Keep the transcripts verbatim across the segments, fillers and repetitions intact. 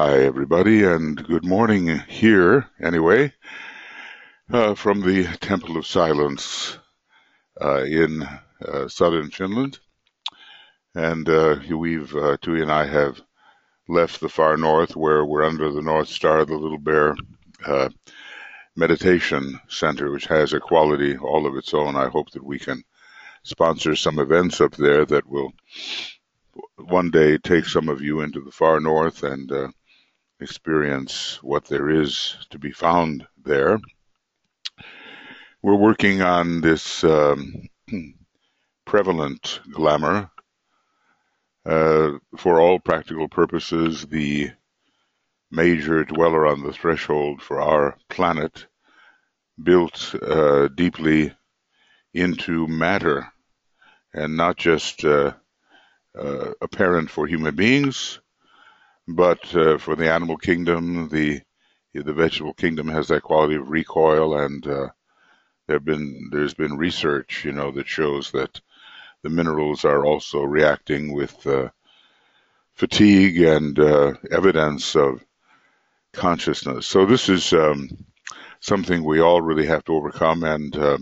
Hi, everybody, and good morning here, anyway, uh, from the Temple of Silence uh, in uh, southern Finland. And uh, we've, uh, Tui and I have left the far north where we're under the North Star, the Little Bear uh, Meditation Center, which has a quality all of its own. I hope that we can sponsor some events up there that will one day take some of you into the far north and uh, experience what there is to be found there. We're working on this um, prevalent glamour. Uh, for all practical purposes, the major dweller on the threshold for our planet, built uh, deeply into matter and not just uh, uh, apparent for human beings, but uh, for the animal kingdom. The the vegetable kingdom has that quality of recoil, and uh, there have been there's been research, you know, that shows that the minerals are also reacting with uh, fatigue and uh, evidence of consciousness. So this is um, something we all really have to overcome, and uh,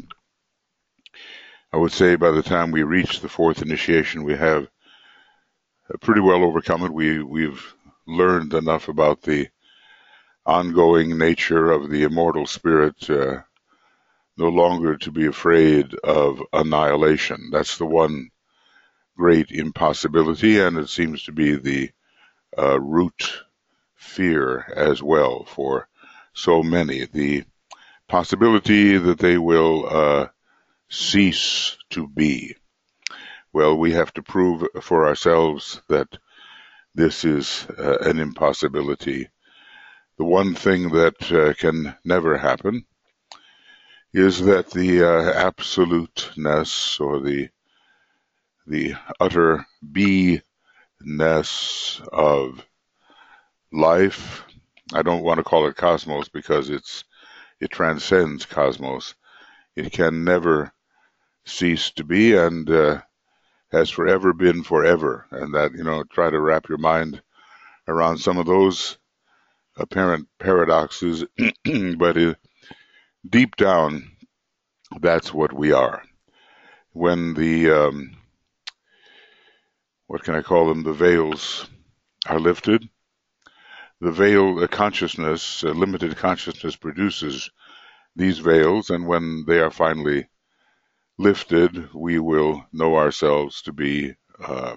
I would say by the time we reach the fourth initiation, we have pretty well overcome it. We we've learned enough about the ongoing nature of the immortal spirit, uh, no longer to be afraid of annihilation. That's the one great impossibility, and it seems to be the uh, root fear as well for so many. The possibility that they will uh, cease to be. Well, we have to prove for ourselves that this is uh, an impossibility. The one thing that uh, can never happen is that the uh, absoluteness or the the utter beingness of life. I don't want to call it cosmos because it's it transcends cosmos. It can never cease to be, and uh, has forever been forever. And that, you know, try to wrap your mind around some of those apparent paradoxes, but it, deep down, that's what we are. When the, um, what can I call them, the veils are lifted, the veil, the consciousness, uh, limited consciousness produces these veils, and when they are finally lifted, we will know ourselves to be uh,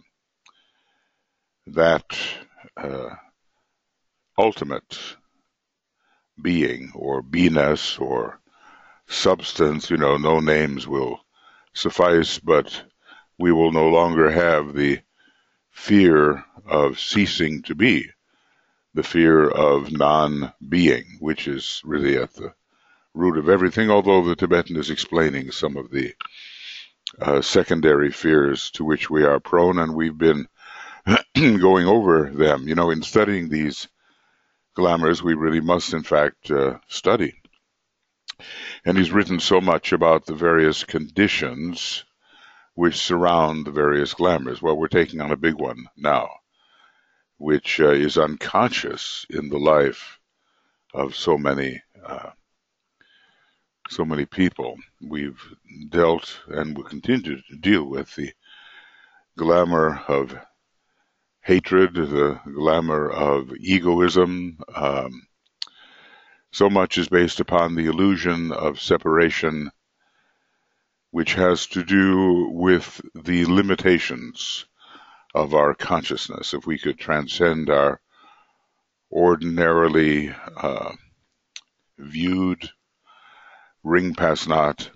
that uh, ultimate being or beingness or substance. You know, no names will suffice, but we will no longer have the fear of ceasing to be, the fear of non-being, which is really at the root of everything, although the Tibetan is explaining some of the uh, secondary fears to which we are prone, and we've been going over them. You know, in studying these glamours, we really must, in fact, uh, study. And he's written so much about the various conditions which surround the various glamours. Well, we're taking on a big one now, which uh, is unconscious in the life of so many uh, so many people. We've dealt and will continue to deal with the glamour of hatred, the glamour of egoism. Um, so much is based upon the illusion of separation, which has to do with the limitations of our consciousness. If we could transcend our ordinarily uh, viewed ring pass not,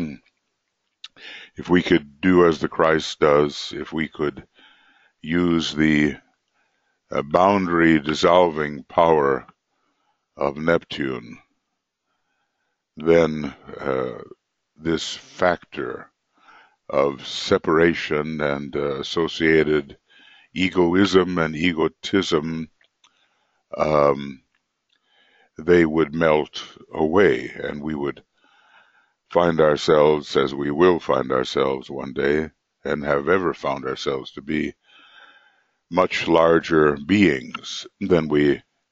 if we could do as the Christ does, if we could use the uh, boundary dissolving power of Neptune, then uh, this factor of separation and uh, associated egoism and egotism, um, they would melt away, and we would find ourselves, as we will find ourselves one day, and have ever found ourselves to be, much larger beings than we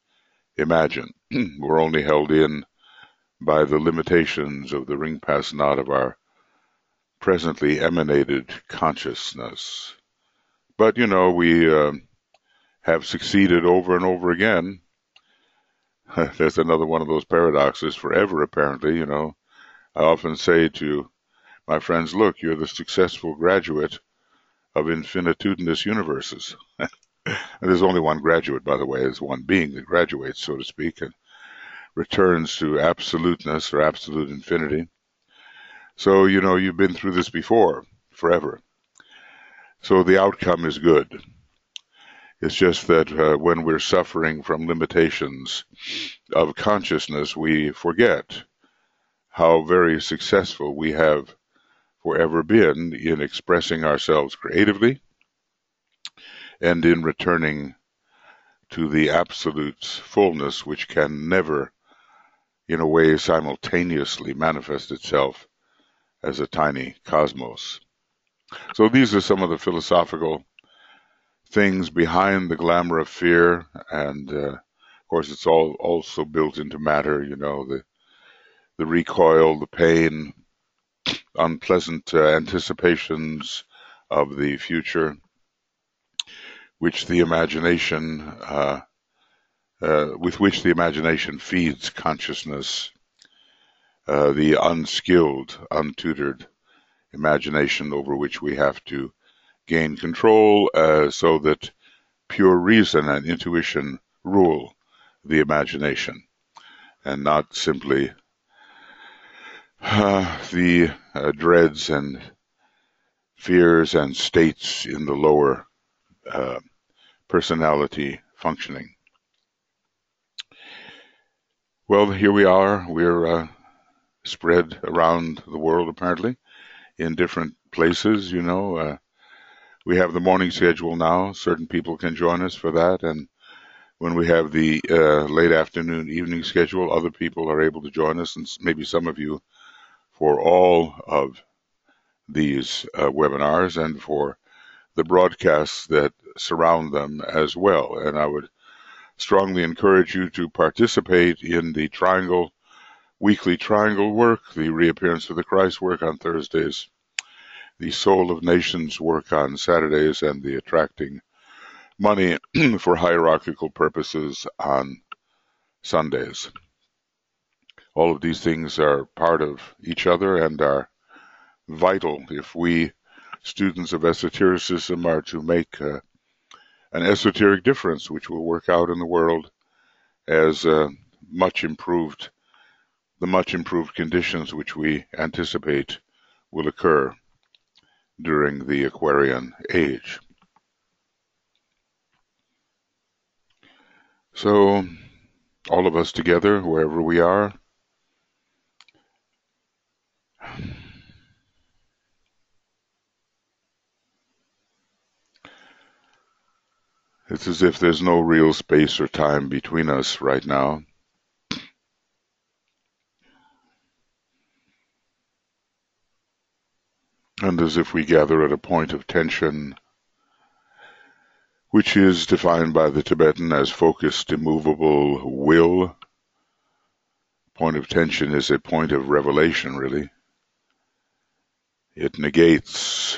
imagine. We're only held in by the limitations of the ring pass knot of our presently emanated consciousness. But, you know, we uh, have succeeded over and over again. There's another one of those paradoxes forever, apparently, you know. I often say to my friends, look, you're the successful graduate of infinitudinous universes. And there's only one graduate, by the way, there's one being that graduates, so to speak, and returns to absoluteness or absolute infinity. So, you know, you've been through this before, forever. So the outcome is good. It's just that uh, when we're suffering from limitations of consciousness, we forget how very successful we have forever been in expressing ourselves creatively and in returning to the absolute fullness which can never, in a way, simultaneously manifest itself as a tiny cosmos. So these are some of the philosophical things behind the glamour of fear, and uh, of course it's all also built into matter, you know, the the recoil, the pain, unpleasant uh, anticipations of the future, which the imagination, uh, uh, with which the imagination feeds consciousness, uh, the unskilled, untutored imagination over which we have to gain control uh, so that pure reason and intuition rule the imagination and not simply uh, the uh, dreads and fears and states in the lower uh, personality functioning. Well, here we are. We're uh, spread around the world, apparently, in different places, you know. Uh, we have the morning schedule now. Certain people can join us for that. And when we have the uh, late afternoon, evening schedule, other people are able to join us, and maybe some of you, for all of these uh, webinars and for the broadcasts that surround them as well. And I would strongly encourage you to participate in the Triangle, weekly Triangle work, the Reappearance of the Christ work on Thursdays, the Soul of Nations work on Saturdays, and the Attracting Money for Hierarchical Purposes on Sundays. All of these things are part of each other and are vital if we, students of esotericism, are to make uh, an esoteric difference, which will work out in the world as uh, much improved, the much improved conditions which we anticipate will occur during the Aquarian age. So, all of us together, wherever we are, it's as if there's no real space or time between us right now. And as if we gather at a point of tension, which is defined by the Tibetan as focused, immovable will. Point of tension is a point of revelation, really. It negates,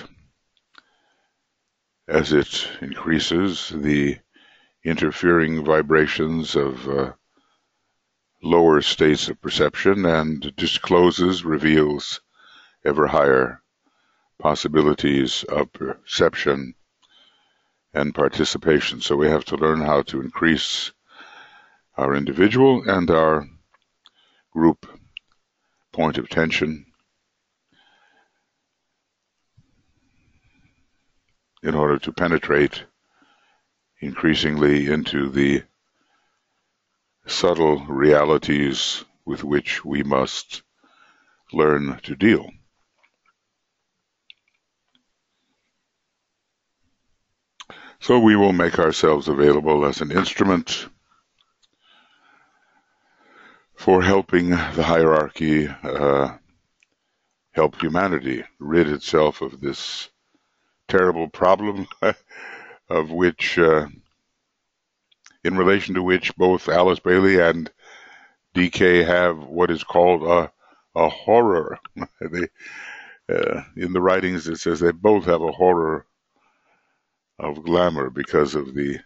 as it increases, the interfering vibrations of uh, lower states of perception and discloses, reveals ever higher possibilities of perception and participation. So we have to learn how to increase our individual and our group point of tension in order to penetrate increasingly into the subtle realities with which we must learn to deal. So we will make ourselves available as an instrument for helping the hierarchy uh, help humanity rid itself of this terrible problem of which uh, in relation to which both Alice Bailey and D K have what is called a, a horror. they, uh, in the writings, it says they both have a horror of glamour because of the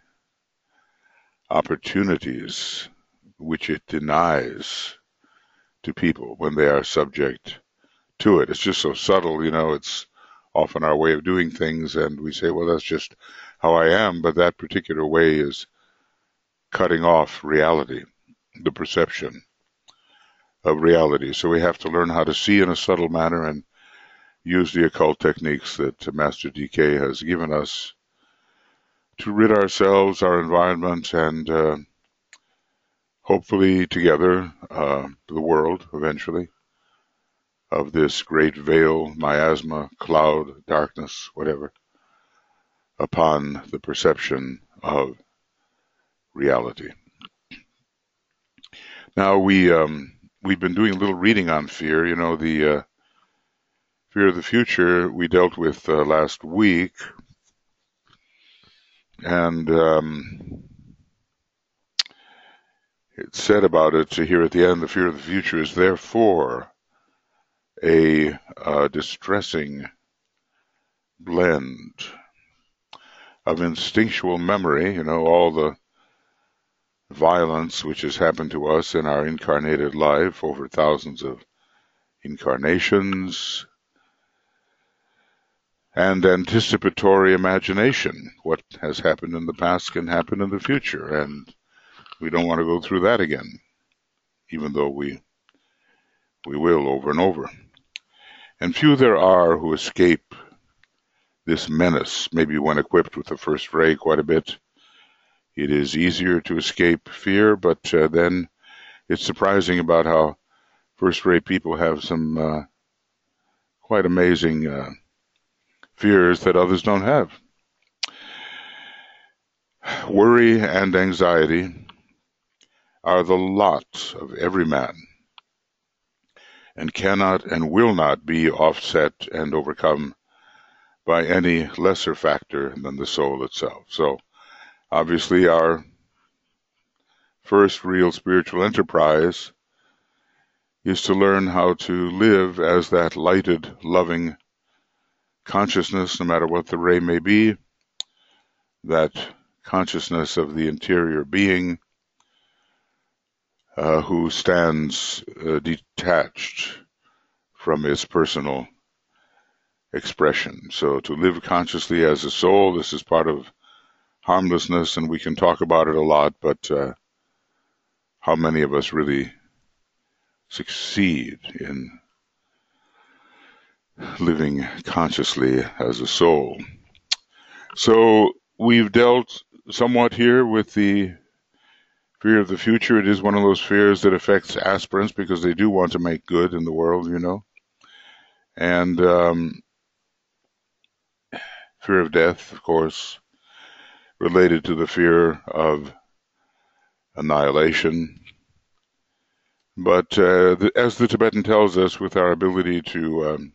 opportunities which it denies to people when they are subject to it. It's just so subtle, you know, it's often our way of doing things, and we say, well, that's just how I am, but that particular way is cutting off reality, the perception of reality. So we have to learn how to see in a subtle manner and use the occult techniques that Master D K has given us to rid ourselves, our environment, and uh, hopefully together uh, the world eventually of this great veil, miasma, cloud, darkness, whatever, upon the perception of reality. Now we um, we've been doing a little reading on fear. You know, the uh, fear of the future we dealt with uh, last week, and um, it said about it here at the end, the fear of the future is therefore a uh, distressing blend of instinctual memory, you know, all the violence which has happened to us in our incarnated life over thousands of incarnations, and anticipatory imagination. What has happened in the past can happen in the future, and we don't want to go through that again, even though we we will over and over. And few there are who escape this menace, maybe when equipped with the first ray quite a bit. It is easier to escape fear, but uh, then it's surprising about how first ray people have some uh, quite amazing uh, fears that others don't have. Worry and anxiety are the lot of every man, and cannot and will not be offset and overcome by any lesser factor than the soul itself. So obviously our first real spiritual enterprise is to learn how to live as that lighted, loving consciousness, no matter what the ray may be, that consciousness of the interior being uh, who stands uh, detached from its personal expression. So to live consciously as a soul, this is part of harmlessness, and we can talk about it a lot, but uh, how many of us really succeed in living consciously as a soul? So we've dealt somewhat here with the fear of the future. It is one of those fears that affects aspirants because they do want to make good in the world, you know. And um, fear of death, of course, related to the fear of annihilation. But uh, the, as the Tibetan tells us, with our ability to um,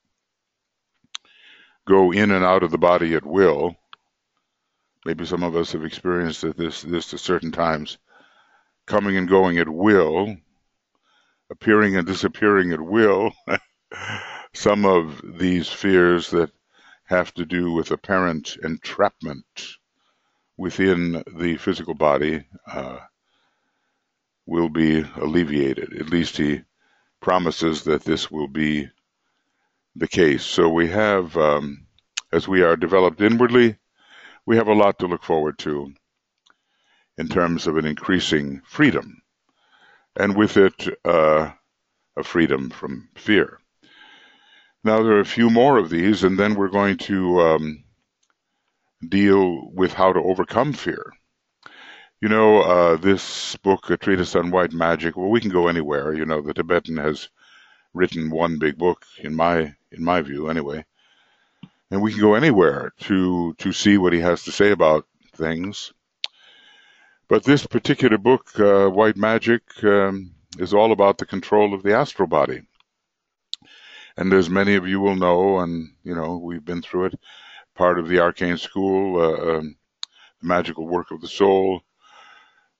go in and out of the body at will, maybe some of us have experienced this, this at certain times, coming and going at will, appearing and disappearing at will. Some of these fears that have to do with apparent entrapment within the physical body uh, will be alleviated. At least he promises that this will be the case. So we have, um, as we are developed inwardly, we have a lot to look forward to in terms of an increasing freedom, and with it, uh, a freedom from fear. Now, there are a few more of these, and then we're going to um, deal with how to overcome fear. You know, uh, this book, A Treatise on White Magic, well, we can go anywhere. You know, the Tibetan has written one big book, in my in my view, anyway. And we can go anywhere to to see what he has to say about things. But this particular book, uh, White Magic, um, is all about the control of the astral body. And as many of you will know, and, you know, we've been through it, part of the Arcane School, uh, um, the magical work of the soul,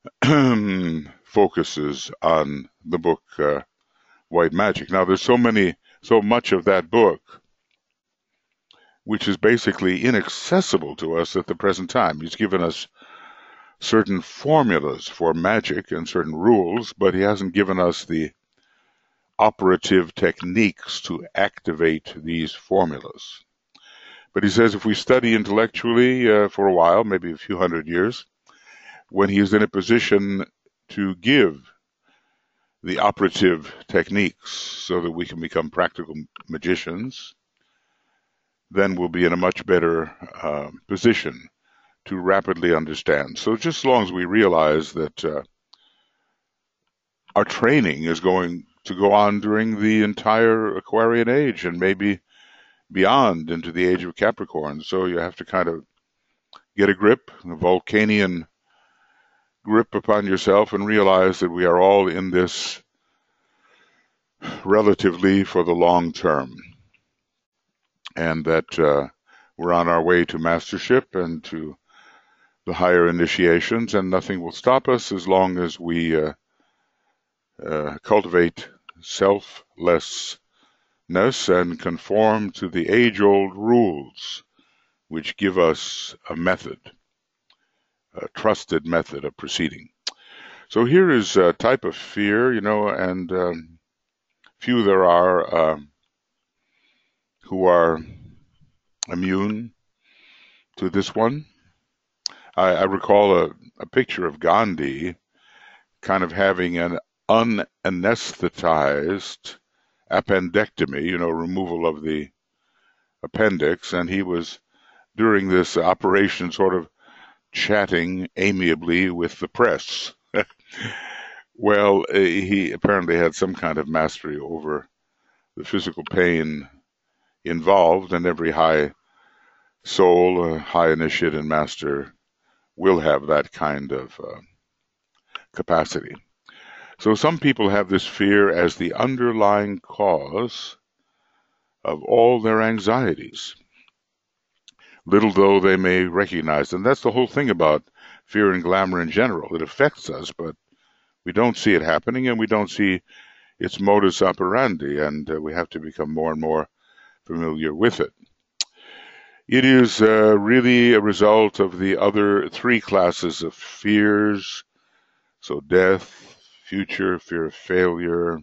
focuses on the book uh, White Magic. Now, there's so many, so much of that book which is basically inaccessible to us at the present time. He's given us certain formulas for magic and certain rules, but he hasn't given us the operative techniques to activate these formulas. But he says if we study intellectually uh, for a while, maybe a few hundred years, when he is in a position to give the operative techniques so that we can become practical magicians, then we'll be in a much better uh, position to rapidly understand. So just as long as we realize that uh, our training is going to go on during the entire Aquarian age and maybe beyond into the age of Capricorn. So you have to kind of get a grip, a Vulcanian grip upon yourself, and realize that we are all in this relatively for the long term, and that uh, we're on our way to mastership and to the higher initiations, and nothing will stop us as long as we uh, uh, cultivate selflessness and conform to the age-old rules which give us a method, a trusted method of proceeding. So here is a type of fear, you know, and um, few there are uh, who are immune to this one. I, I recall a, a picture of Gandhi kind of having an unanesthetized appendectomy, you know, removal of the appendix, and he was, during this operation, sort of chatting amiably with the press. Well, he apparently had some kind of mastery over the physical pain involved, and every high soul, a high initiate and master will have that kind of uh, capacity. So some people have this fear as the underlying cause of all their anxieties, little though they may recognize. And that's the whole thing about fear and glamour in general. It affects us, but we don't see it happening, and we don't see its modus operandi, and uh, we have to become more and more familiar with it. It is uh, really a result of the other three classes of fears, so death, future, fear of failure.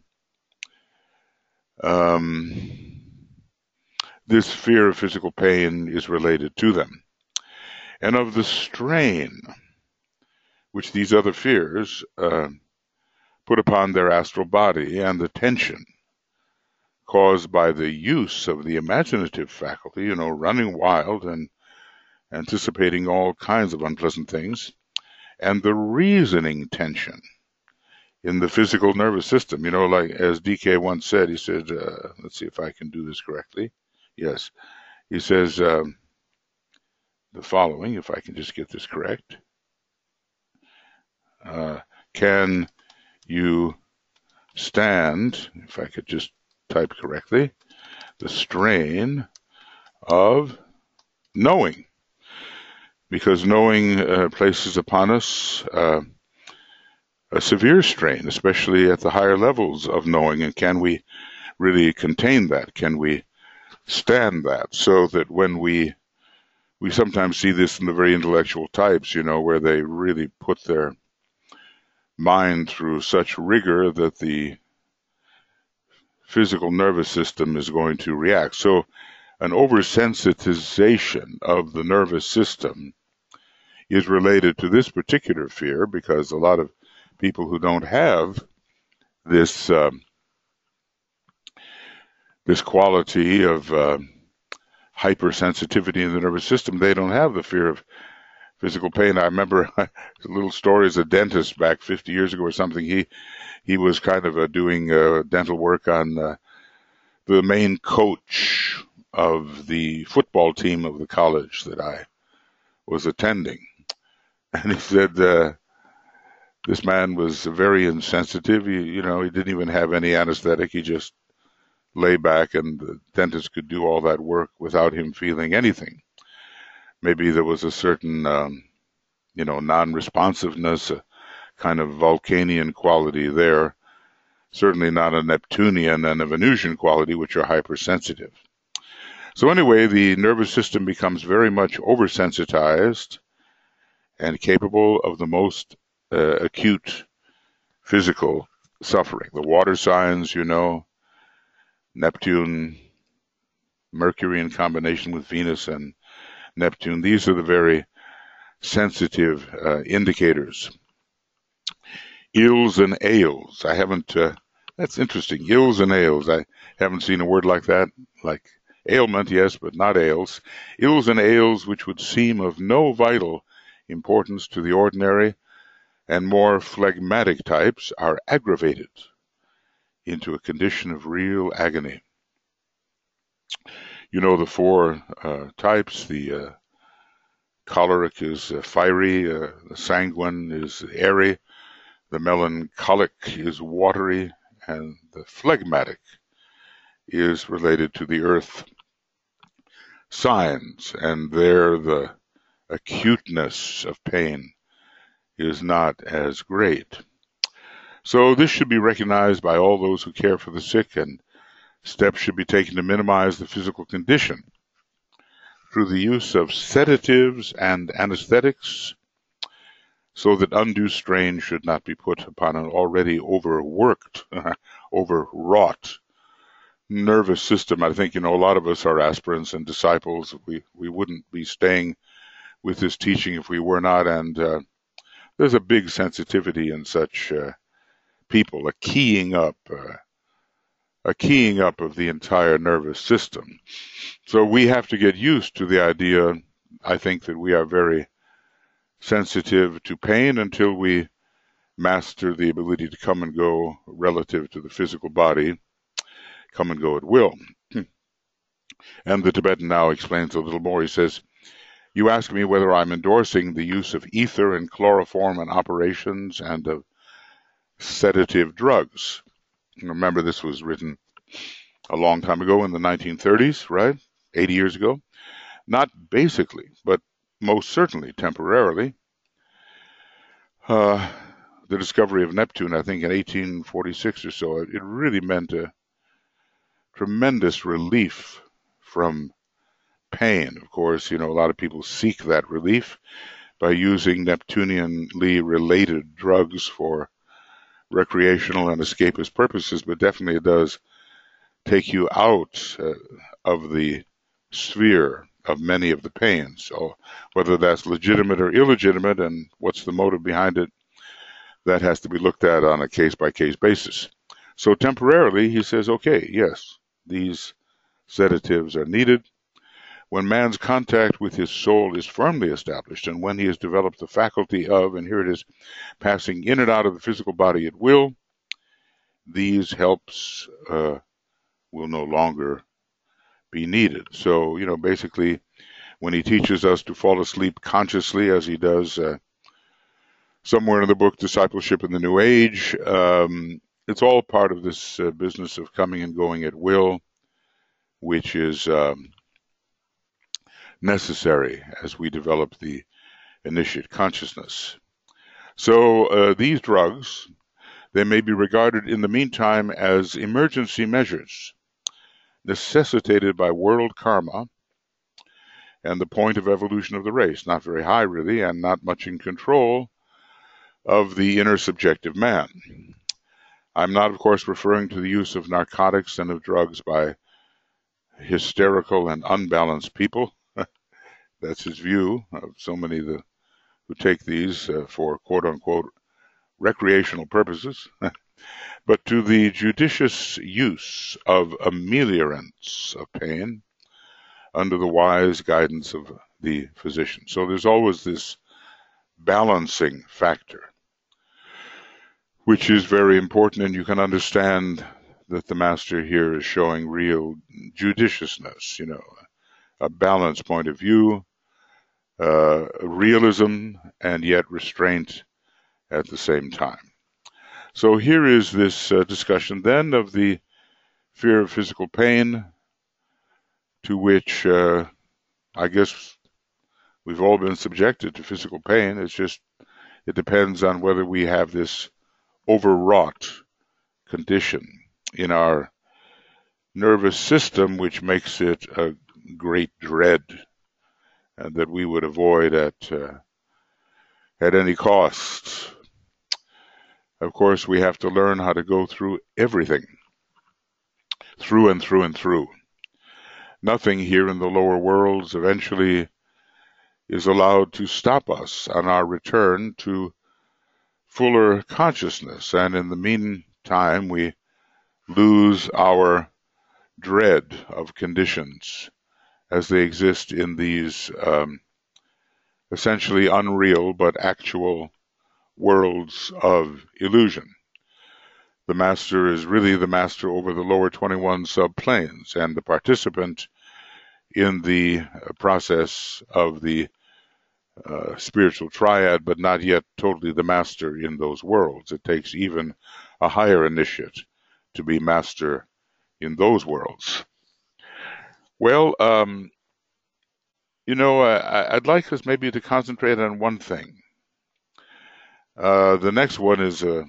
Um, this fear of physical pain is related to them. And of the strain which these other fears uh, put upon their astral body, and the tension caused by the use of the imaginative faculty, you know, running wild and anticipating all kinds of unpleasant things, and the reasoning tension in the physical nervous system. You know, like as D K once said, he said, uh, let's see if I can do this correctly. Yes. He says um, the following, if I can just get this correct. Uh, can you stand, if I could just type correctly, the strain of knowing? Because knowing uh, places upon us uh, a severe strain, especially at the higher levels of knowing. And can we really contain that? Can we stand that? So that when we we sometimes see this in the very intellectual types, you know, where they really put their mind through such rigor that the physical nervous system is going to react. So an oversensitization of the nervous system is related to this particular fear, because a lot of people who don't have this um, this quality of uh, hypersensitivity in the nervous system, they don't have the fear of physical pain. I remember a little story as a dentist back fifty years ago or something. He he was kind of uh, doing uh, dental work on uh, the main coach of the football team of the college that I was attending. And he said uh, this man was very insensitive. He, you know, he didn't even have any anesthetic. He just lay back, and the dentist could do all that work without him feeling anything. Maybe there was a certain, um, you know, non-responsiveness, a kind of Vulcanian quality there, certainly not a Neptunian and a Venusian quality, which are hypersensitive. So anyway, the nervous system becomes very much oversensitized and capable of the most uh, acute physical suffering. The water signs, you know, Neptune, Mercury in combination with Venus and Neptune, these are the very sensitive uh, indicators. Ills and ails. I haven't, uh, that's interesting. Ills and ails. I haven't seen a word like that, like ailment, yes, but not ails. Ills and ails which would seem of no vital importance to the ordinary and more phlegmatic types are aggravated into a condition of real agony. You know the four uh, types. The uh, choleric is uh, fiery, uh, the sanguine is airy, the melancholic is watery, and the phlegmatic is related to the earth signs, and there the acuteness of pain is not as great. So this should be recognized by all those who care for the sick, and steps should be taken to minimize the physical condition through the use of sedatives and anesthetics, so that undue strain should not be put upon an already overworked, overwrought nervous system. I think, you know, a lot of us are aspirants and disciples. We, we wouldn't be staying with this teaching if we were not, and uh, there's a big sensitivity in such uh, people, a keying up, uh, a keying up of the entire nervous system. So we have to get used to the idea, I think, that we are very sensitive to pain until we master the ability to come and go relative to the physical body, come and go at will. And the Tibetan now explains a little more. He says, you ask me whether I'm endorsing the use of ether and chloroform in operations and of sedative drugs. Remember, this was written a long time ago in the nineteen thirties, right? eighty years ago. Not basically, but most certainly temporarily. Uh, the discovery of Neptune, I think in eighteen forty-six or so, it really meant a tremendous relief from pain. Of course, you know, a lot of people seek that relief by using Neptunianly related drugs for recreational and escapist purposes, but definitely it does take you out uh, of the sphere of many of the pains. So whether that's legitimate or illegitimate and what's the motive behind it, that has to be looked at on a case-by-case basis. So temporarily, he says, okay, yes, these sedatives are needed. When man's contact with his soul is firmly established, and when he has developed the faculty of, and here it is, passing in and out of the physical body at will, these helps uh, will no longer be needed. So, you know, basically, when he teaches us to fall asleep consciously, as he does uh, somewhere in the book Discipleship in the New Age, um, it's all part of this uh, business of coming and going at will, which is um, necessary as we develop the initiate consciousness. So uh, these drugs, they may be regarded in the meantime as emergency measures necessitated by world karma and the point of evolution of the race, not very high really, and not much in control of the inner subjective man. I'm not, of course, referring to the use of narcotics and of drugs by hysterical and unbalanced people. That's his view of so many the, who take these uh, for quote-unquote recreational purposes, but to the judicious use of ameliorants of pain under the wise guidance of the physician. So there's always this balancing factor, which is very important, and you can understand that the master here is showing real judiciousness, you know, a balanced point of view, uh, realism, and yet restraint at the same time. So here is this uh, discussion then of the fear of physical pain, to which uh, I guess we've all been subjected to physical pain. It's just, It depends on whether we have this overwrought condition in our nervous system, which makes it a great dread, and that we would avoid at uh, at any cost. Of course, we have to learn how to go through everything, through and through and through. Nothing here in the lower worlds eventually is allowed to stop us on our return to fuller consciousness, and in the meantime we lose our dread of conditions as they exist in these um, essentially unreal but actual worlds of illusion. The master is really the master over the lower twenty-one subplanes, and the participant in the process of the uh, spiritual triad, but not yet totally the master in those worlds. It takes even a higher initiate to be master in those worlds. Well, um, you know, I, I'd like us maybe to concentrate on one thing. Uh, the next one is a,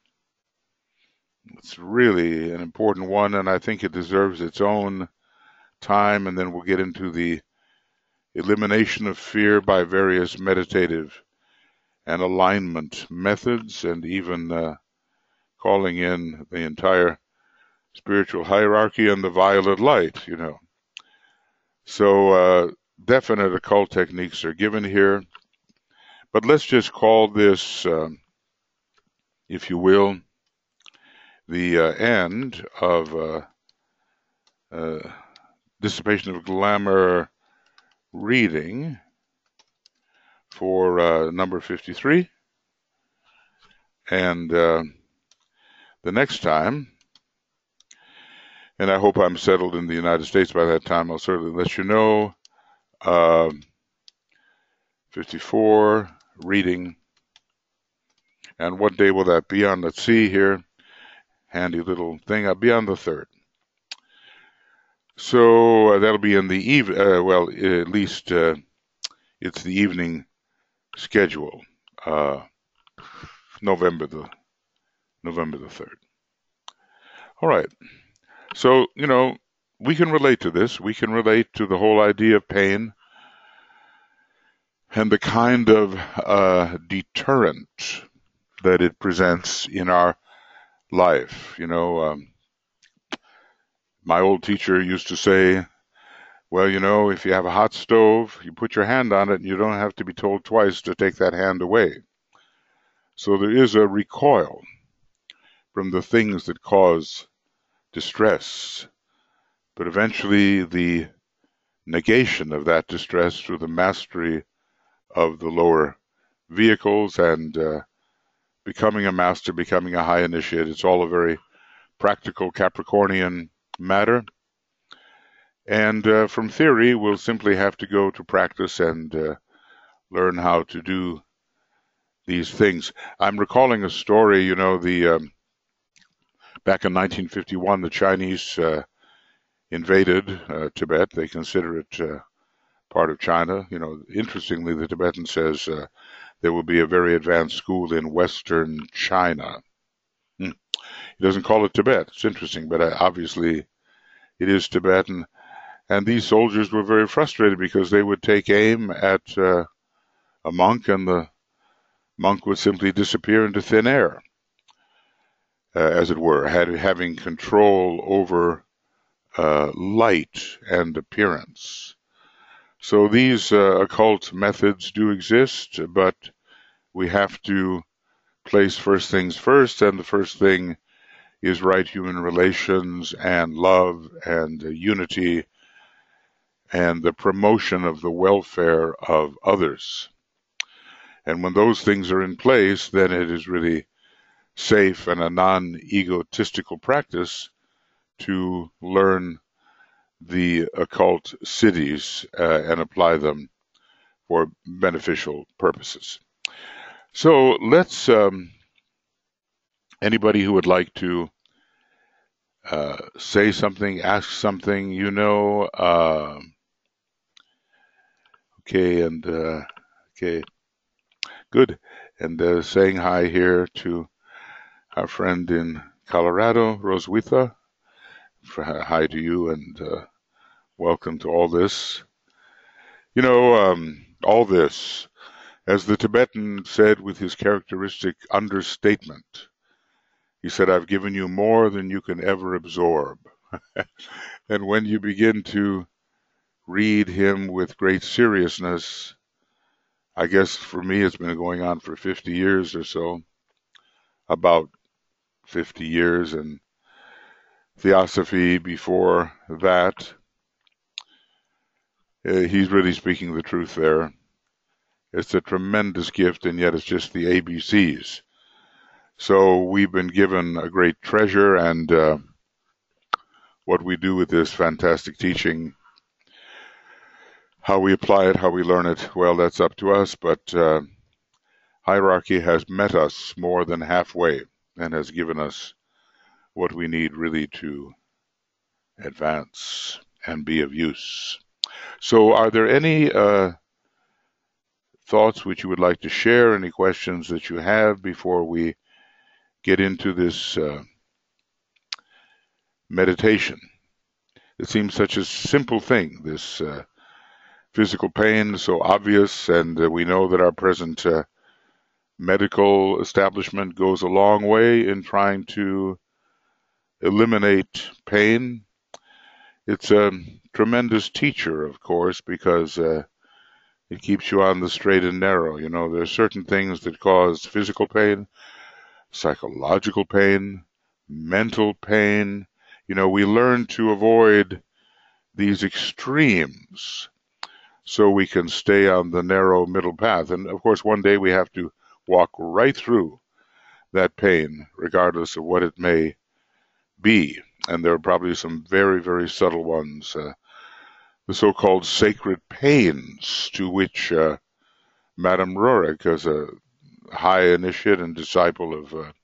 it's really an important one, and I think it deserves its own time, and then we'll get into the elimination of fear by various meditative and alignment methods, and even uh, calling in the entire spiritual hierarchy and the violet light, you know. So uh, definite occult techniques are given here, but let's just call this, uh, if you will, the uh, end of uh, uh, Dissipation of Glamour reading for uh, number fifty-three. And uh, the next time, and I hope I'm settled in the United States by that time, I'll certainly let you know. Uh, fifty-four, reading. And what day will that be on? Let's see here. Handy little thing. I'll be on the third. So uh, that'll be in the evening. Uh, well, at least uh, it's the evening schedule. Uh, November the November the third. All right. So, you know, we can relate to this. We can relate to the whole idea of pain and the kind of uh, deterrent that it presents in our life. You know, um, my old teacher used to say, well, you know, if you have a hot stove, you put your hand on it and you don't have to be told twice to take that hand away. So there is a recoil from the things that cause distress, but eventually the negation of that distress through the mastery of the lower vehicles and uh, becoming a master, becoming a high initiate. It's all a very practical Capricornian matter. And uh, from theory, we'll simply have to go to practice and uh, learn how to do these things. I'm recalling a story, you know, the um, back in nineteen fifty-one, the Chinese uh, invaded uh, Tibet. They consider it uh, part of China. You know, interestingly, the Tibetan says uh, there will be a very advanced school in Western China. Hmm. He doesn't call it Tibet. It's interesting, but uh, obviously it is Tibetan. And these soldiers were very frustrated because they would take aim at uh, a monk, and the monk would simply disappear into thin air, uh, as it were, had, having control over uh, light and appearance. So these uh, occult methods do exist, but we have to place first things first, and the first thing is right human relations and love and uh, unity and the promotion of the welfare of others. And when those things are in place, then it is really safe and a non-egotistical practice to learn the occult cities uh, and apply them for beneficial purposes. So let's, um, anybody who would like to uh, say something, ask something, you know, uh, okay, and uh, okay, Good. And uh, saying hi here to our friend in Colorado, Roswitha. Hi to you, and uh, welcome to all this. You know, um, all this, as the Tibetan said with his characteristic understatement, he said, I've given you more than you can ever absorb. And when you begin to read him with great seriousness, I guess for me it's been going on for fifty years or so, about fifty years, and Theosophy before that. Uh, he's really speaking the truth there. It's a tremendous gift, and yet it's just the A B Cs. So we've been given a great treasure, and uh, what we do with this fantastic teaching, how we apply it, how we learn it, well, that's up to us, but uh, hierarchy has met us more than halfway and has given us what we need really to advance and be of use. So are there any uh, thoughts which you would like to share, any questions that you have before we get into this uh, meditation? It seems such a simple thing, this uh, physical pain, so obvious, and uh, we know that our present uh, medical establishment goes a long way in trying to eliminate pain. It's a tremendous teacher, of course, because uh, it keeps you on the straight and narrow. You know, there are certain things that cause physical pain, psychological pain, mental pain. You know, we learn to avoid these extremes so we can stay on the narrow middle path. And of course, one day we have to walk right through that pain, regardless of what it may be. And there are probably some very, very subtle ones, uh, the so-called sacred pains, to which uh, Madame Roerich, as a high initiate and disciple of, uh,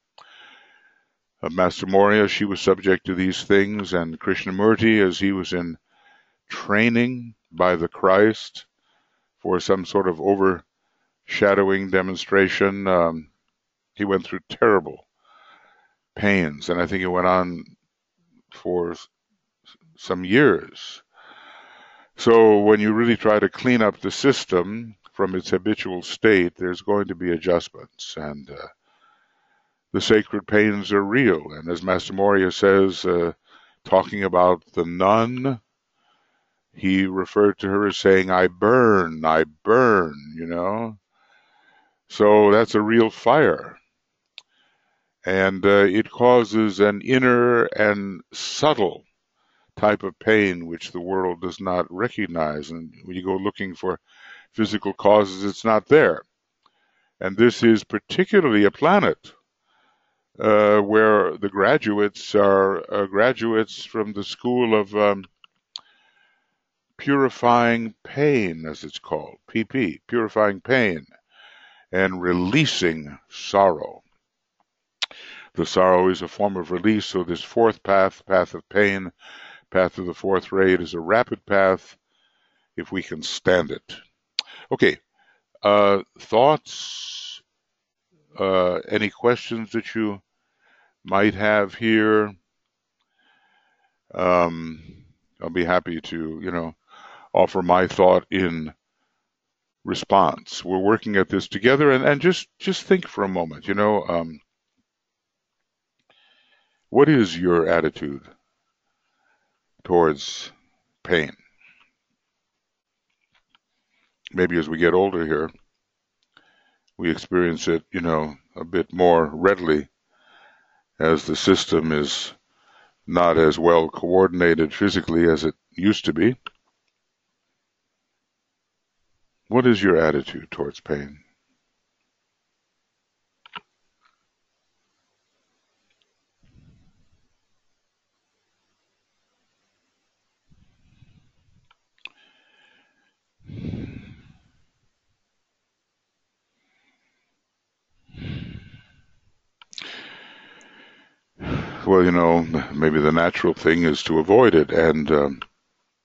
of Master Morya, she was subject to these things, and Krishnamurti, as he was in training by the Christ for some sort of overshadowing demonstration, um, he went through terrible pains, and I think it went on for some years. So when you really try to clean up the system from its habitual state, there's going to be adjustments, and uh, the sacred pains are real. And as Master Morya says, uh, talking about the nun, he referred to her as saying, I burn, I burn, you know. So that's a real fire. And uh, it causes an inner and subtle type of pain which the world does not recognize. And when you go looking for physical causes, it's not there. And this is particularly a planet uh, where the graduates are uh, graduates from the school of um, purifying pain, as it's called, P P, purifying pain, and releasing sorrow. The sorrow is a form of release, so this fourth path, path of pain, path of the fourth rate, is a rapid path if we can stand it. Okay, uh, thoughts, uh, any questions that you might have here? Um, I'll be happy to, you know, offer my thought in response. We're working at this together, and, and just, just think for a moment, you know, um, what is your attitude towards pain? Maybe as we get older here, we experience it, you know, a bit more readily as the system is not as well coordinated physically as it used to be. What is your attitude towards pain? Well, you know, maybe the natural thing is to avoid it, and um,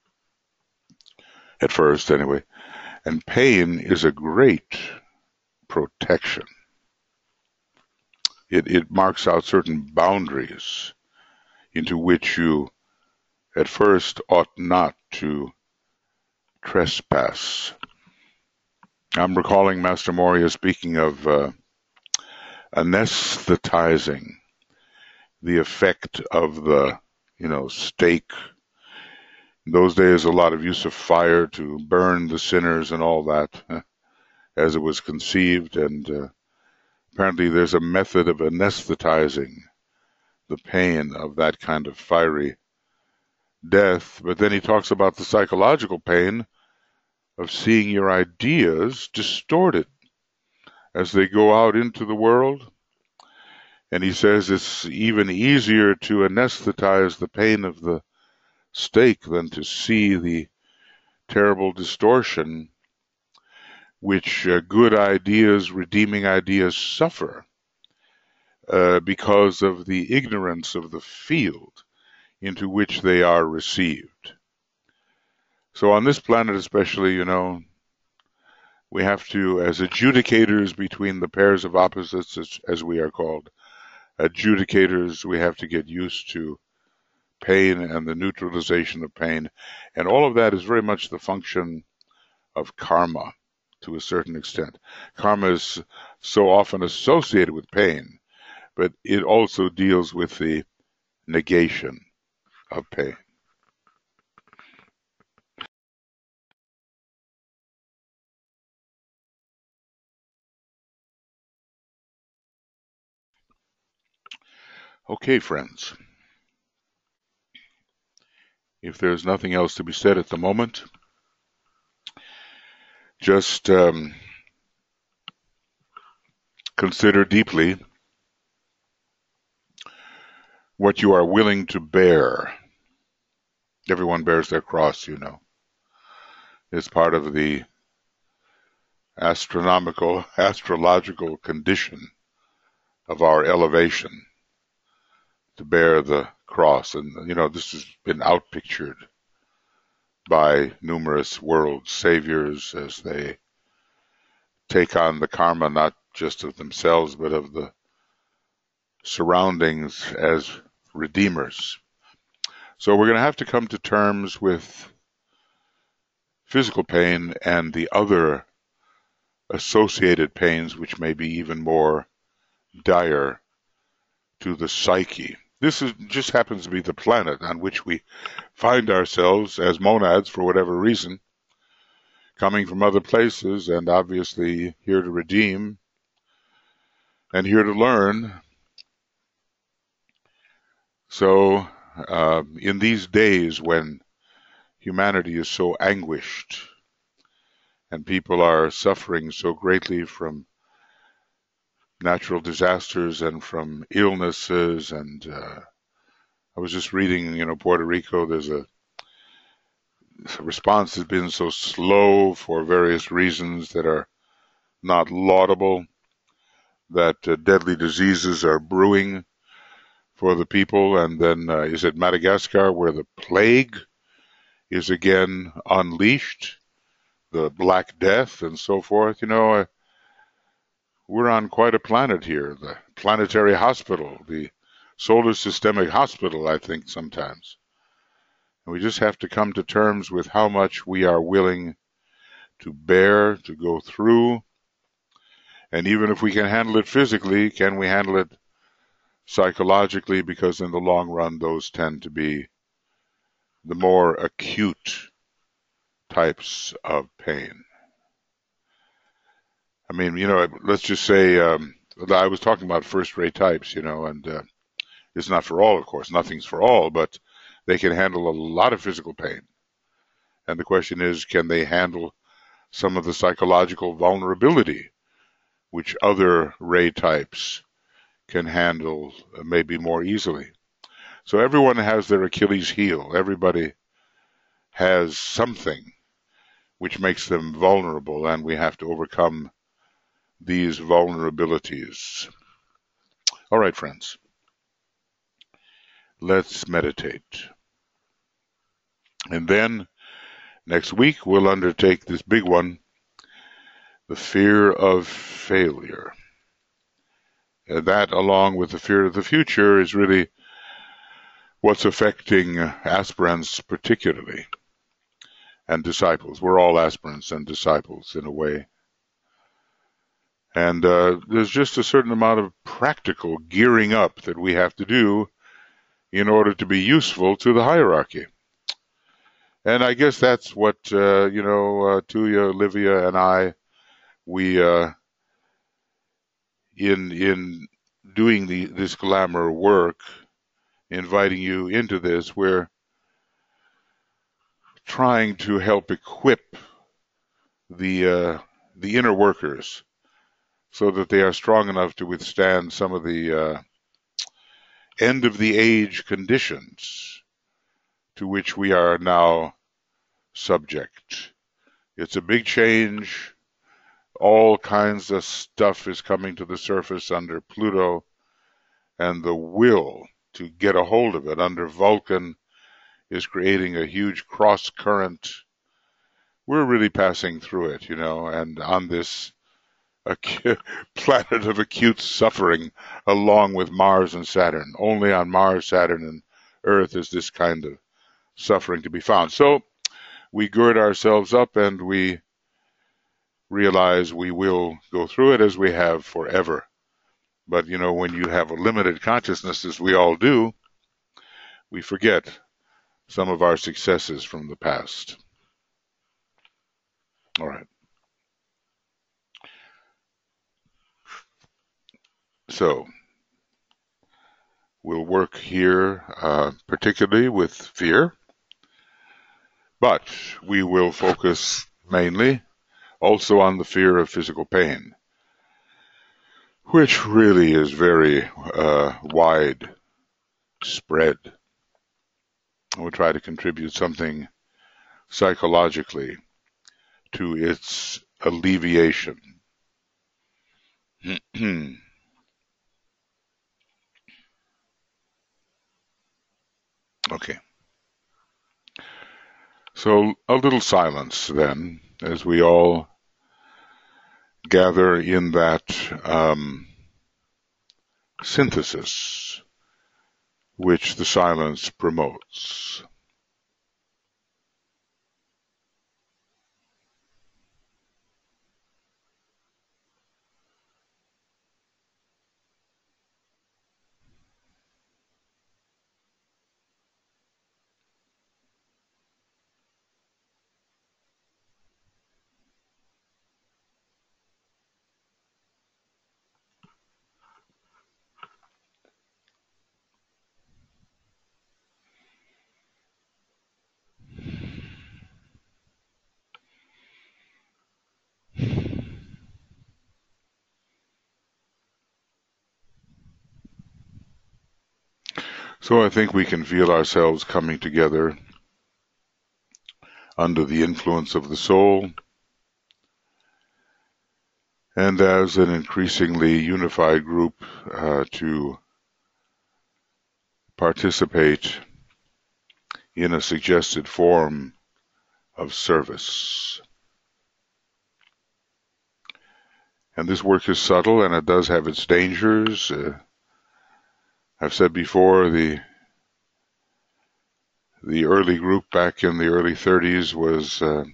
at first anyway. And pain is a great protection. It, it marks out certain boundaries into which you at first ought not to trespass. I'm recalling Master Moria speaking of uh, anesthetizing the effect of the, you know, stake. In those days, a lot of use of fire to burn the sinners and all that, as it was conceived, and uh, apparently there's a method of anesthetizing the pain of that kind of fiery death. But then he talks about the psychological pain of seeing your ideas distorted as they go out into the world. And he says it's even easier to anesthetize the pain of the stake than to see the terrible distortion which uh, good ideas, redeeming ideas suffer uh, because of the ignorance of the field into which they are received. So on this planet especially, you know, we have to, as adjudicators between the pairs of opposites, as, as we are called, adjudicators, we have to get used to pain and the neutralization of pain. And all of that is very much the function of karma to a certain extent. Karma is so often associated with pain, but it also deals with the negation of pain. Okay, friends. If there's nothing else to be said at the moment, just um, consider deeply what you are willing to bear. Everyone bears their cross, you know. It's part of the astronomical, astrological condition of our elevation to bear the cross. And, you know, this has been outpictured by numerous world saviors as they take on the karma not just of themselves but of the surroundings as redeemers. So we're going to have to come to terms with physical pain and the other associated pains which may be even more dire to the psyche. This is, just happens to be the planet on which we find ourselves as monads for whatever reason, coming from other places and obviously here to redeem and here to learn. So uh, in these days when humanity is so anguished and people are suffering so greatly from natural disasters and from illnesses, and uh, I was just reading, you know, Puerto Rico, there's a response has been so slow for various reasons that are not laudable, that uh, deadly diseases are brewing for the people. And then uh, is it Madagascar where the plague is again unleashed, the Black Death and so forth? You know, uh, we're on quite a planet here, the planetary hospital, the solar systemic hospital, I think sometimes. And we just have to come to terms with how much we are willing to bear, to go through. And even if we can handle it physically, can we handle it psychologically? Because in the long run, those tend to be the more acute types of pain. I mean, you know, let's just say, um, I was talking about first-rate types, you know, and uh, it's not for all, of course. Nothing's for all, but they can handle a lot of physical pain. And the question is, can they handle some of the psychological vulnerability which other ray types can handle maybe more easily? So everyone has their Achilles heel. Everybody has something which makes them vulnerable, and we have to overcome these vulnerabilities. All right, friends, let's meditate. And then next week we'll undertake this big one, the fear of failure. And that, along with the fear of the future, is really what's affecting aspirants particularly, and disciples. We're all aspirants and disciples in a way. And uh, there's just a certain amount of practical gearing up that we have to do in order to be useful to the hierarchy. And I guess that's what, uh, you know, uh, Tuya, Olivia, and I, we, uh, in in doing the, this glamour work, inviting you into this, we're trying to help equip the uh, the inner workers so that they are strong enough to withstand some of the uh, end of the age conditions to which we are now subject. It's a big change. All kinds of stuff is coming to the surface under Pluto, and the will to get a hold of it under Vulcan is creating a huge cross current. We're really passing through it, you know, and on this acu- planet of acute suffering, along with Mars and Saturn. Only on Mars, Saturn, and Earth is this kind of suffering to be found. So we gird ourselves up and we realize we will go through it as we have forever. But, you know, when you have a limited consciousness, as we all do, we forget some of our successes from the past. All right. So we'll work here uh, particularly with fear, but we will focus mainly also on the fear of physical pain, which really is very uh, wide spread. We'll try to contribute something psychologically to its alleviation. Okay. So a little silence then, as we all gather in that um, synthesis which the silence promotes. So I think we can feel ourselves coming together under the influence of the soul, and as an increasingly unified group uh, to participate in a suggested form of service. And this work is subtle, and it does have its dangers. Uh, I've said before, the the early group back in the early thirties was uh,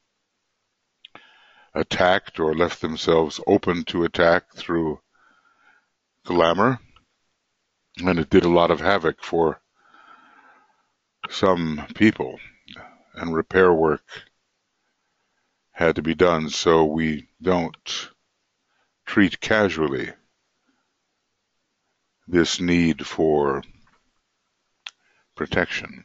attacked or left themselves open to attack through glamour, and it did a lot of havoc for some people, and repair work had to be done, so we don't treat casually this need for protection.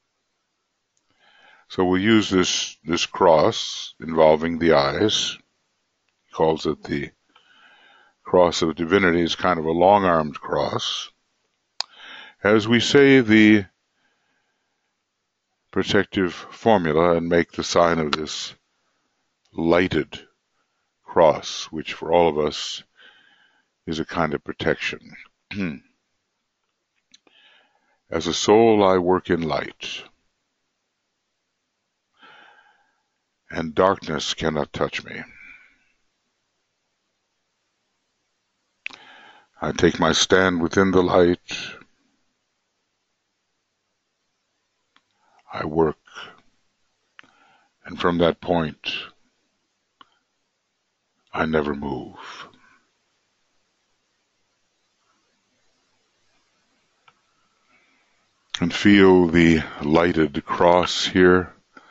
So we'll use this, this cross involving the eyes. He calls it the cross of divinity. It's kind of a long-armed cross. As we say the protective formula and make the sign of this lighted cross, which for all of us is a kind of protection. As a soul, I work in light, and darkness cannot touch me. I take my stand within the light. I work. And from that point, I never move. And feel the lighted cross here.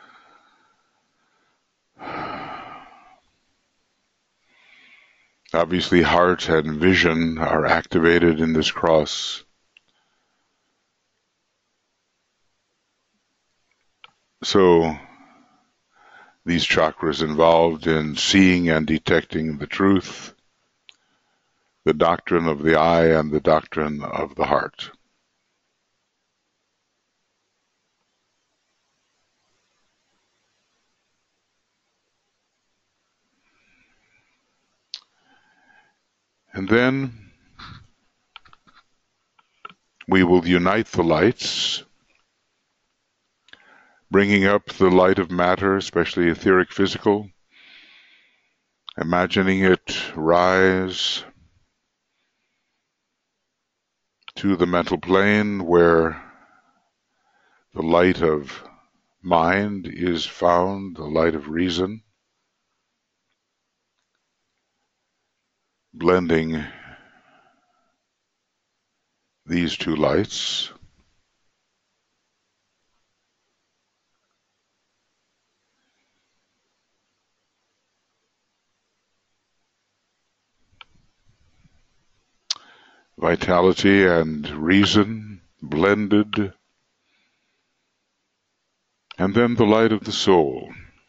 Obviously, heart and vision are activated in this cross. So, these chakras involved in seeing and detecting the truth, the doctrine of the eye and the doctrine of the heart. And then we will unite the lights, bringing up the light of matter, especially etheric physical, imagining it rise to the mental plane where the light of mind is found, the light of reason, blending these two lights. Vitality and reason blended, and then the light of the soul.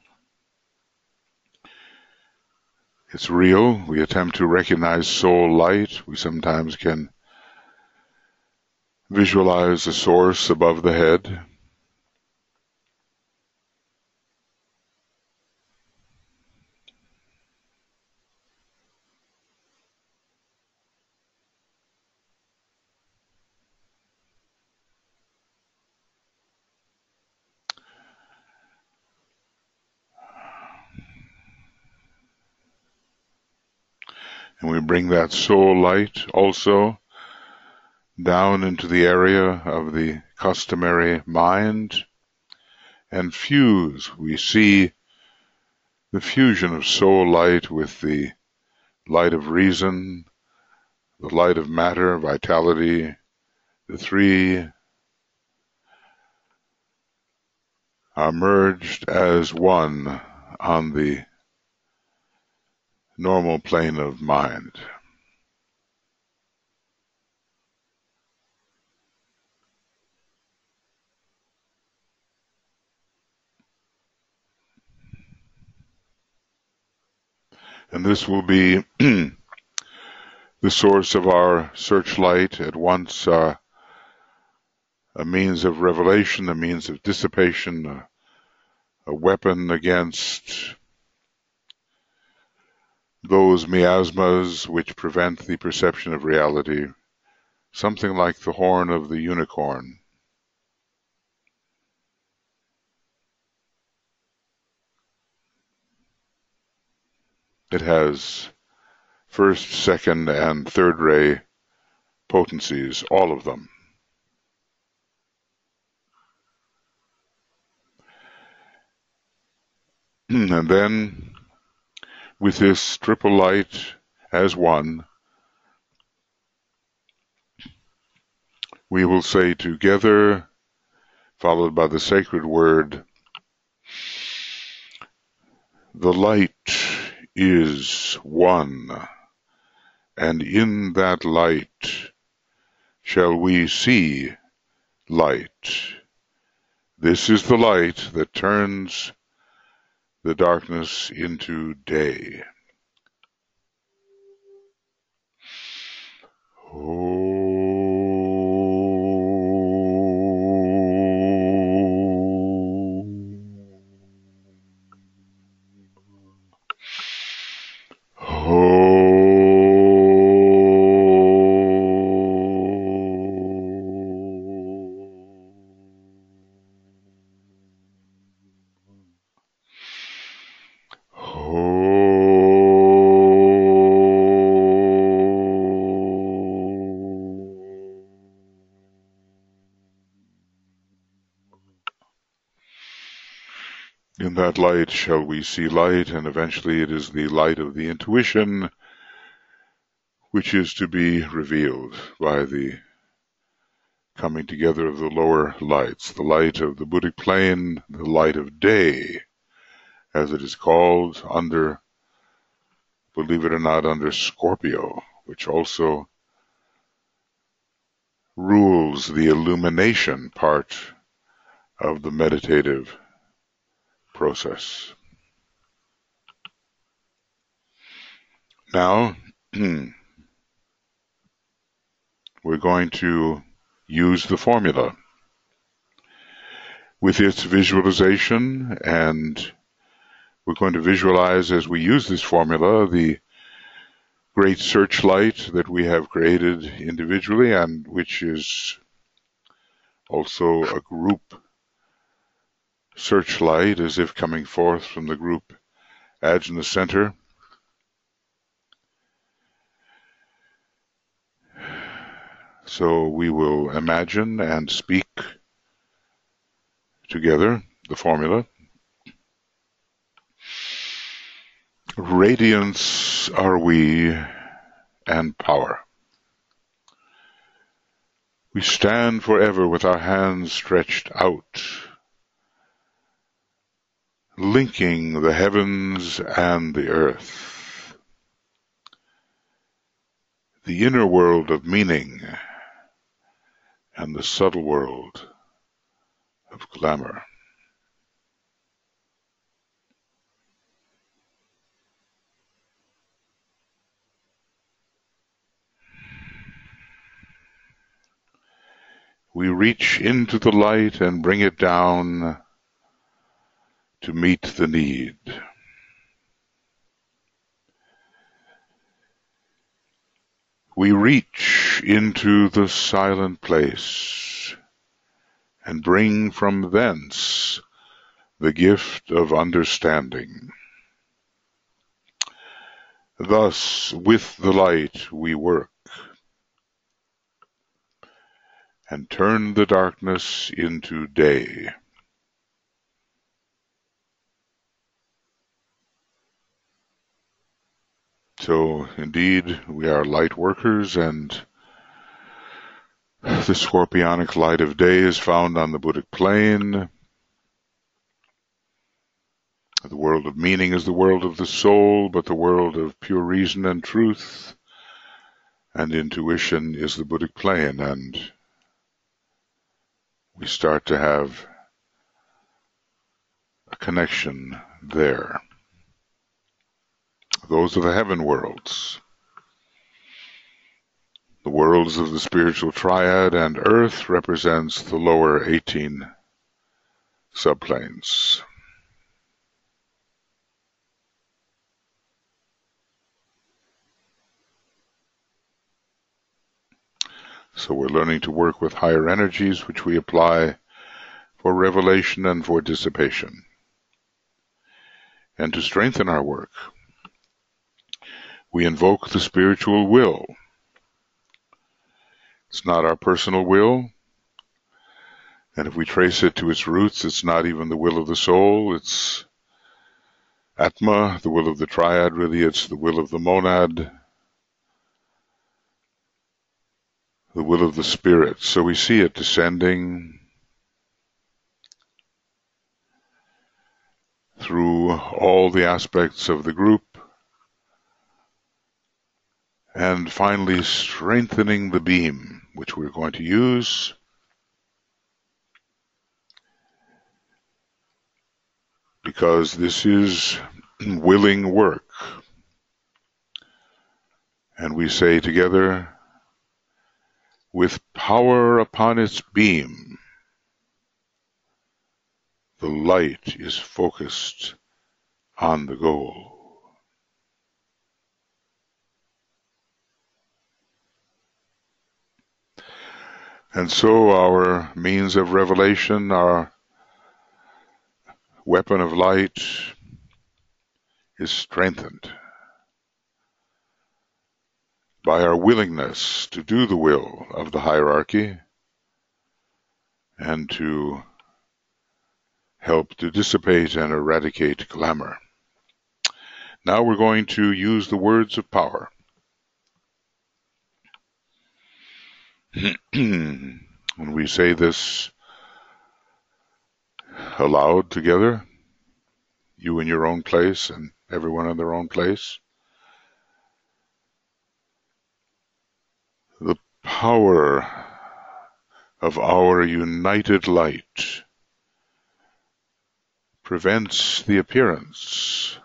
It's real. We attempt to recognize soul light. We sometimes can visualize a source above the head. And we bring that soul light also down into the area of the customary mind and fuse. We see the fusion of soul light with the light of reason, the light of matter, vitality. The three are merged as one on the normal plane of mind. And this will be the source of our searchlight, at once uh, a means of revelation, a means of dissipation, a, a weapon against those miasmas which prevent the perception of reality, something like the horn of the unicorn. It has first, second, and third ray potencies, all of them. And then, with this triple light as one, we will say together, followed by the sacred word, the light is one, and in that light shall we see light. This is the light that turns the darkness into day. Oh. Oh. In that light shall we see light, and eventually it is the light of the intuition which is to be revealed by the coming together of the lower lights, the light of the Buddhic plane, the light of day, as it is called, under, believe it or not, under Scorpio, which also rules the illumination part of the meditative process. Now, we're going to use the formula with its visualization, and we're going to visualize as we use this formula the great searchlight that we have created individually, and which is also a group searchlight, as if coming forth from the group Ajna Center. So we will imagine and speak together the formula. Radiance are we, and power. We stand forever with our hands stretched out, linking the heavens and the earth, the inner world of meaning and the subtle world of glamour. We reach into the light and bring it down to meet the need. We reach into the silent place and bring from thence the gift of understanding. Thus, with the light we work and turn the darkness into day. So, indeed, we are light workers, and the scorpionic light of day is found on the Buddhic plane. The world of meaning is the world of the soul, but the world of pure reason and truth and intuition is the Buddhic plane, and we start to have a connection there. Those are the heaven worlds. The worlds of the spiritual triad, and earth represents the lower eighteen subplanes. So we're learning to work with higher energies, which we apply for revelation and for dissipation. And to strengthen our work, we invoke the spiritual will. It's not our personal will, and if we trace it to its roots, it's not even the will of the soul. It's Atma, the will of the triad, really. It's the will of the monad, the will of the spirit. So we see it descending through all the aspects of the group, and finally strengthening the beam, which we're going to use because this is willing work. And we say together, with power upon its beam, the light is focused on the goal. And so our means of revelation, our weapon of light, is strengthened by our willingness to do the will of the hierarchy and to help to dissipate and eradicate glamour. Now we're going to use the words of power. When we say this aloud together, you in your own place and everyone in their own place, the power of our united light prevents the appearance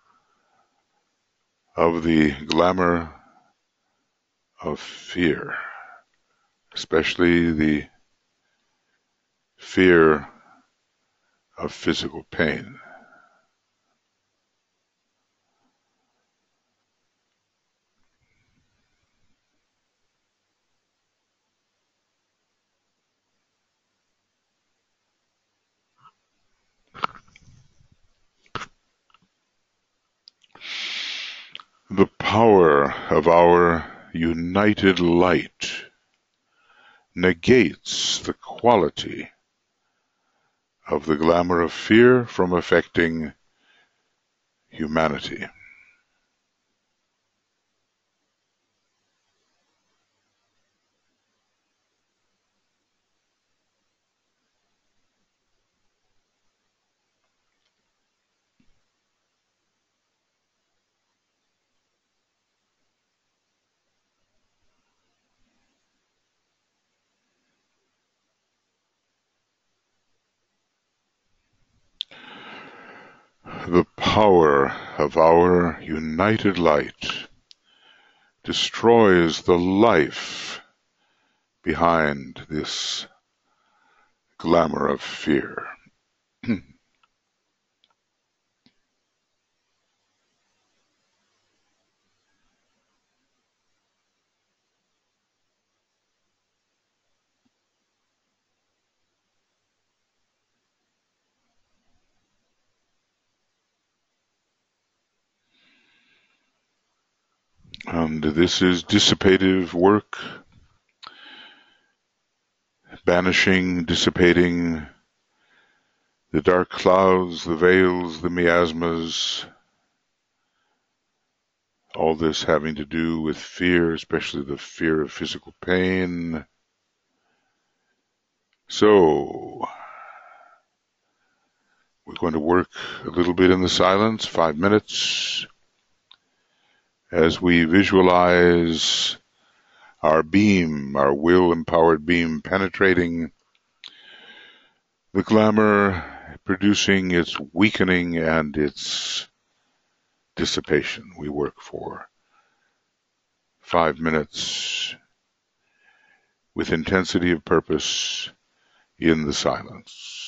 of the glamour of fear, especially the fear of physical pain. The power of our united light negates the quality of the glamour of fear from affecting humanity. The power of our united light destroys the life behind this glamour of fear. And this is dissipative work, banishing, dissipating the dark clouds, the veils, the miasmas, all this having to do with fear, especially the fear of physical pain. So, we're going to work a little bit in the silence, five minutes, as we visualize our beam, our will-empowered beam penetrating the glamour, producing its weakening and its dissipation. We work for five minutes with intensity of purpose in the silence.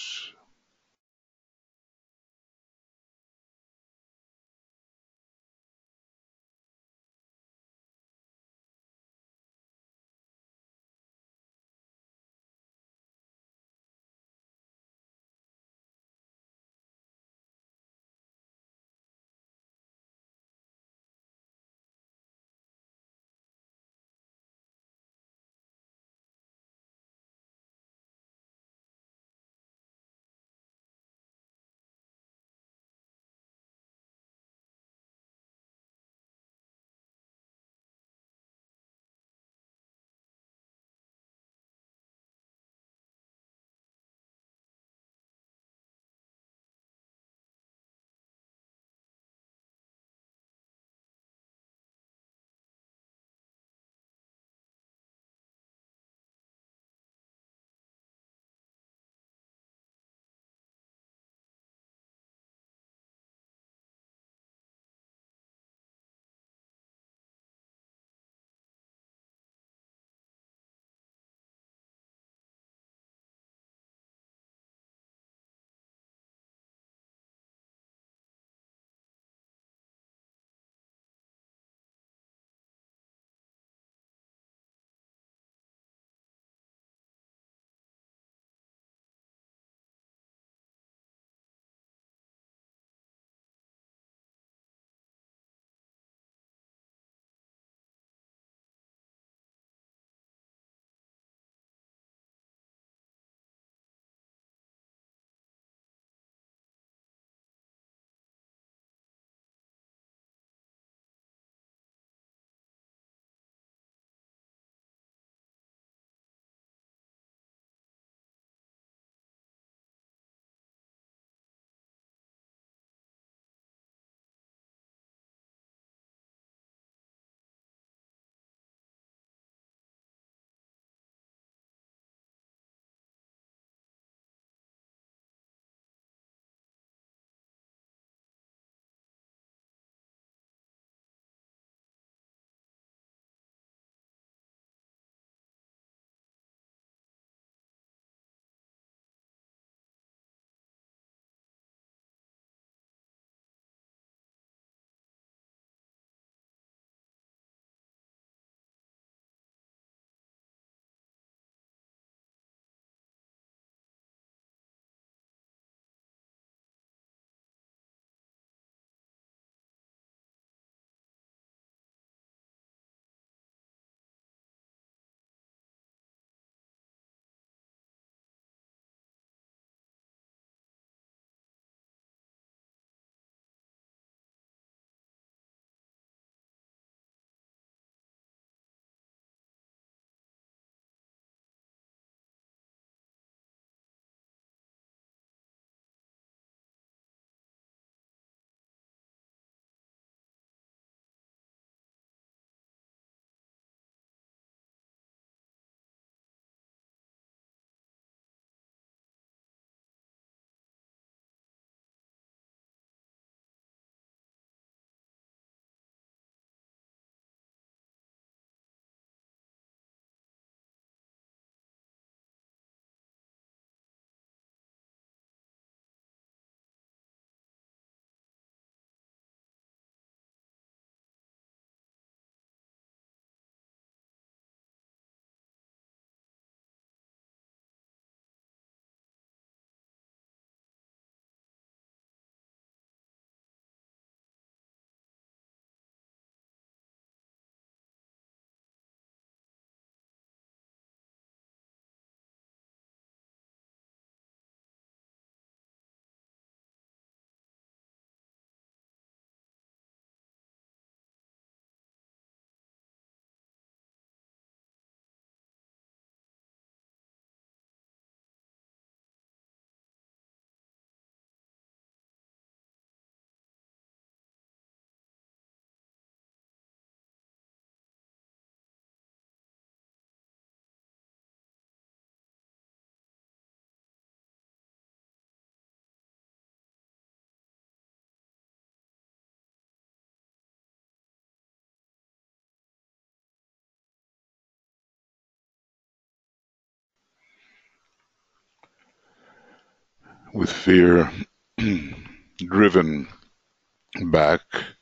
with fear driven back,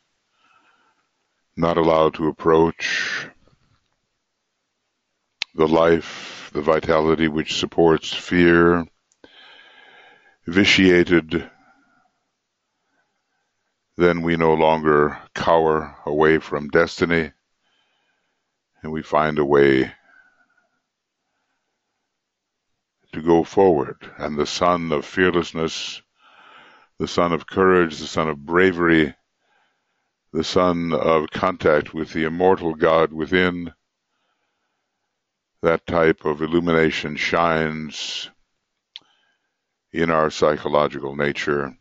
not allowed to approach the life, the vitality which supports fear, vitiated, then we no longer cower away from destiny, and we find a way to go forward. And the sun of fearlessness, the sun of courage, the sun of bravery, the sun of contact with the immortal God within, that type of illumination shines in our psychological nature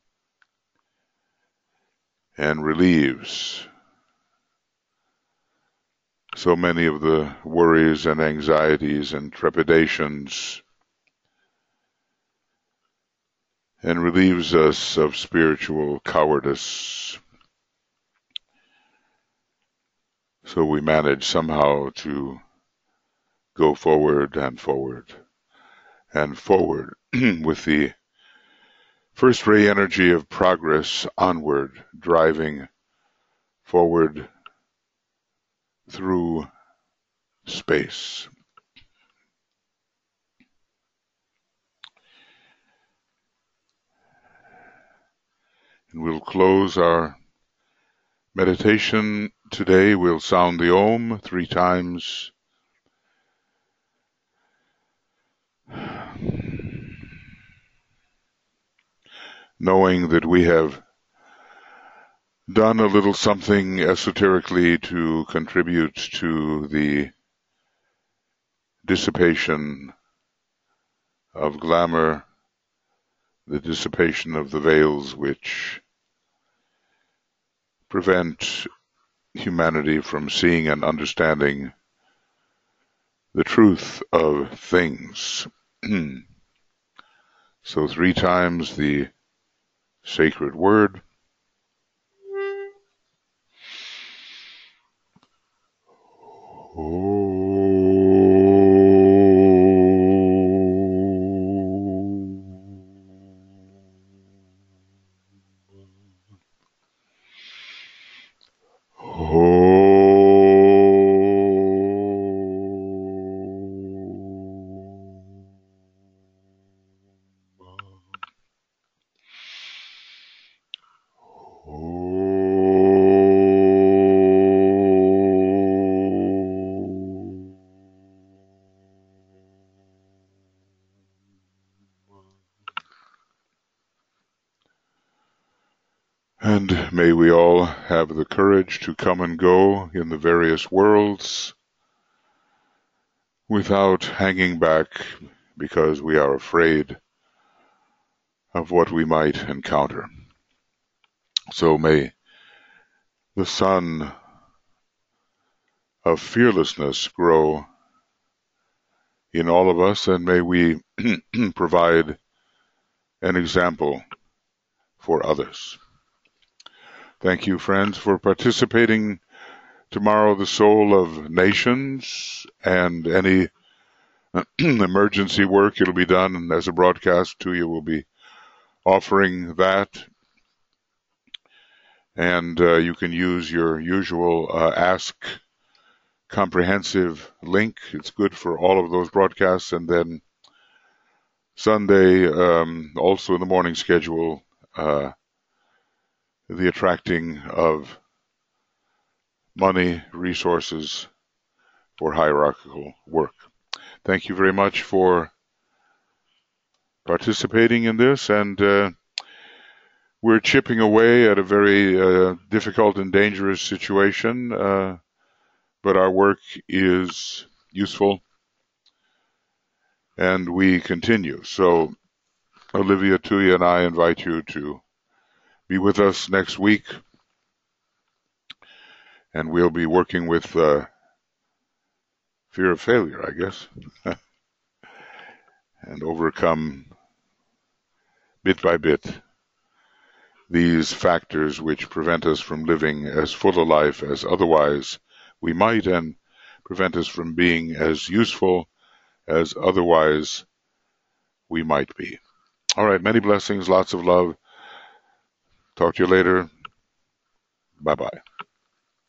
and relieves so many of the worries and anxieties and trepidations, and relieves us of spiritual cowardice. So we manage somehow to go forward and forward and forward with the first ray energy of progress onward, driving forward through space. And we'll close our meditation today. We'll sound the Om three times. Knowing that we have done a little something esoterically to contribute to the dissipation of glamour, the dissipation of the veils which prevent humanity from seeing and understanding the truth of things. So three times the sacred word. Oh. And may we all have the courage to come and go in the various worlds without hanging back because we are afraid of what we might encounter. So may the sun of fearlessness grow in all of us, and may we provide an example for others. Thank you, friends, for participating. Tomorrow, the Soul of Nations, and any emergency work, it'll be done as a broadcast to you. We'll be offering that, and uh, you can use your usual uh, Ask Comprehensive link. It's good for all of those broadcasts. And then Sunday, um, also in the morning schedule, uh, the attracting of money, resources for hierarchical work. Thank you very much for participating in this, and uh, we're chipping away at a very uh, difficult and dangerous situation, uh, but our work is useful, and we continue. So Olivia, Tuya, and I invite you to be with us next week, and we'll be working with uh, fear of failure, I guess, and overcome bit by bit these factors which prevent us from living as full a life as otherwise we might, and prevent us from being as useful as otherwise we might be. All right, many blessings, lots of love. Talk to you later. Bye bye.